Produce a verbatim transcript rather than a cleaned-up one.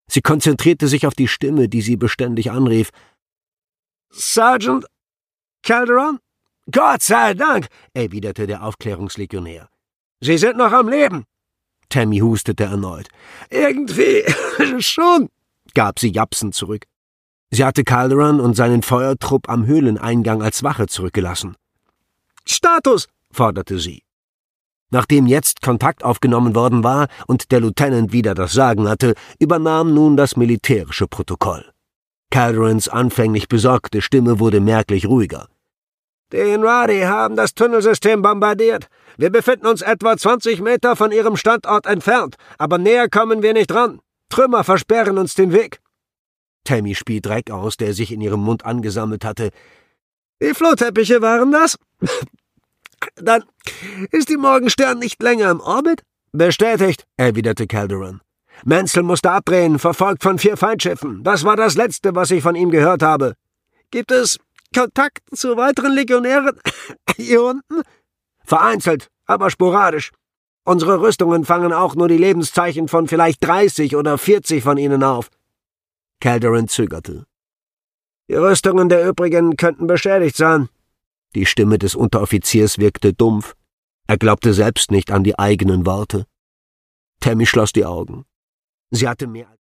Sie konzentrierte sich auf die Stimme, die sie beständig anrief. »Sergeant Calderon?« »Gott sei Dank«, erwiderte der Aufklärungslegionär. »Sie sind noch am Leben.« Tammy hustete erneut. »Irgendwie schon«, gab sie japsend zurück. Sie hatte Calderon und seinen Feuertrupp am Höhleneingang als Wache zurückgelassen. »Status«, forderte sie. Nachdem jetzt Kontakt aufgenommen worden war und der Lieutenant wieder das Sagen hatte, übernahm nun das militärische Protokoll. Calderons anfänglich besorgte Stimme wurde merklich ruhiger. »Die Inradi haben das Tunnelsystem bombardiert. Wir befinden uns etwa zwanzig Meter von ihrem Standort entfernt, aber näher kommen wir nicht ran. Trümmer versperren uns den Weg.« Tammy spie Dreck aus, der sich in ihrem Mund angesammelt hatte. »Die Flohteppiche waren das? Dann ist die Morgenstern nicht länger im Orbit?« »Bestätigt«, erwiderte Calderon. »Menzel musste abdrehen, verfolgt von vier Feindschiffen. Das war das Letzte, was ich von ihm gehört habe.« »Gibt es Kontakt zu weiteren Legionären hier unten?« »Vereinzelt, aber sporadisch. Unsere Rüstungen fangen auch nur die Lebenszeichen von vielleicht dreißig oder vierzig von ihnen auf.« Calderon zögerte. »Die Rüstungen der übrigen könnten beschädigt sein.« Die Stimme des Unteroffiziers wirkte dumpf. Er glaubte selbst nicht an die eigenen Worte. Tammy schloss die Augen. Sie hatte mehr